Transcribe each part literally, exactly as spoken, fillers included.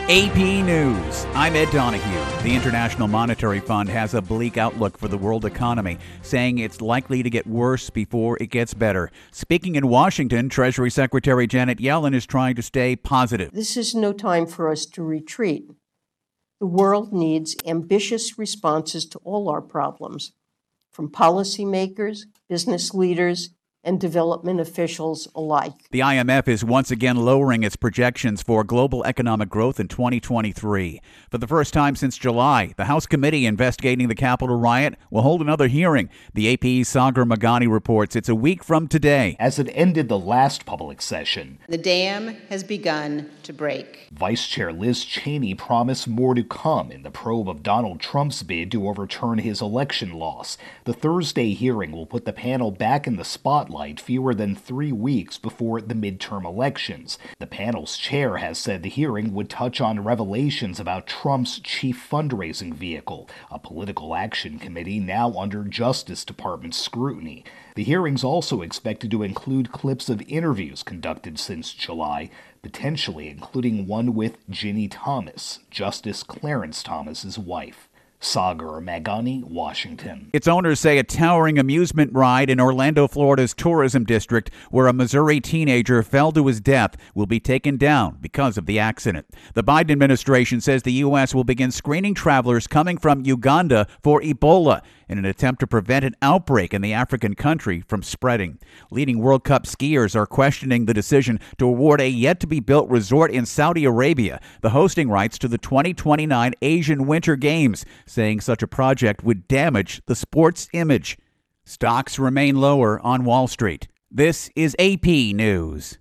A P News. I'm Ed Donahue. The International Monetary Fund has a bleak outlook for the world economy, saying it's likely to get worse before it gets better. Speaking in Washington, Treasury Secretary Janet Yellen is trying to stay positive. This is no time for us to retreat. The world needs ambitious responses to all our problems, from policymakers, business leaders, and development officials alike. The I M F is once again lowering its projections for global economic growth in twenty twenty-three. For the first time since July, the House committee investigating the Capitol riot will hold another hearing. The A P's Sagar Meghani reports it's a week from today. As it ended the last public session, the dam has begun to break. Vice Chair Liz Cheney promised more to come in the probe of Donald Trump's bid to overturn his election loss. The Thursday hearing will put the panel back in the spotlight fewer than three weeks before the midterm elections. The panel's chair has said the hearing would touch on revelations about Trump's chief fundraising vehicle, a political action committee now under Justice Department scrutiny. The hearing's also expected to include clips of interviews conducted since July, potentially including one with Ginny Thomas, Justice Clarence Thomas's wife. Sagar Meghani, Washington. Its owners say a towering amusement ride in Orlando, Florida's tourism district, where a Missouri teenager fell to his death, will be taken down because of the accident. The Biden administration says the U S will begin screening travelers coming from Uganda for Ebola in an attempt to prevent an outbreak in the African country from spreading. Leading World Cup skiers are questioning the decision to award a yet-to-be-built resort in Saudi Arabia the hosting rights to the twenty twenty-nine Asian Winter Games, saying such a project would damage the sport's image. Stocks remain lower on Wall Street. This is A P News.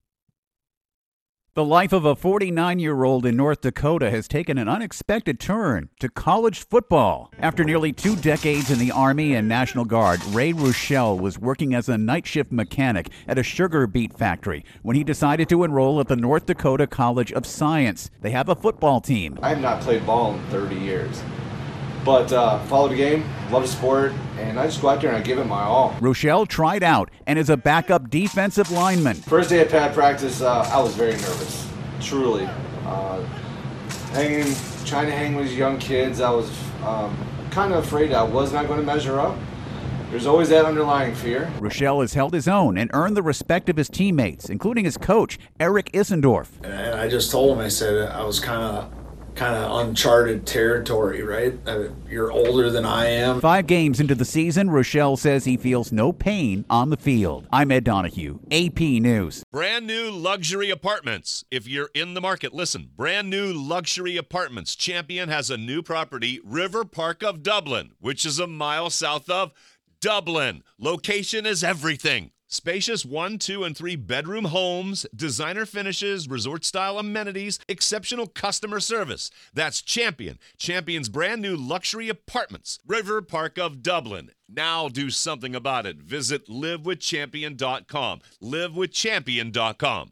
The life of a forty-nine-year-old in North Dakota has taken an unexpected turn to college football. After nearly two decades in the Army and National Guard, Ray Rochelle was working as a night shift mechanic at a sugar beet factory when he decided to enroll at the North Dakota College of Science. They have a football team. I have not played ball in thirty years. But uh, follow the game, love the sport, and I just go out there and I give it my all. Rochelle tried out and is a backup defensive lineman. First day of pad practice, uh, I was very nervous, truly. Uh, hanging, trying to hang with young kids, I was um, kind of afraid I was not going to measure up. There's always that underlying fear. Rochelle has held his own and earned the respect of his teammates, including his coach, Eric Issendorf. And I just told him, I said I was kind of kind of uncharted territory, right? Uh, you're older than I am. Five games into the season, Rochelle says he feels no pain on the field. I'm Ed Donahue, A P News. Brand new luxury apartments. If you're in the market, listen. Brand new luxury apartments. Champion has a new property, River Park of Dublin, which is a mile south of Dublin. Location is everything. Spacious one, two, and three bedroom homes, designer finishes, resort-style amenities, exceptional customer service. That's Champion. Champion's brand new luxury apartments. River Park of Dublin. Now do something about it. Visit live with champion dot com. live with champion dot com.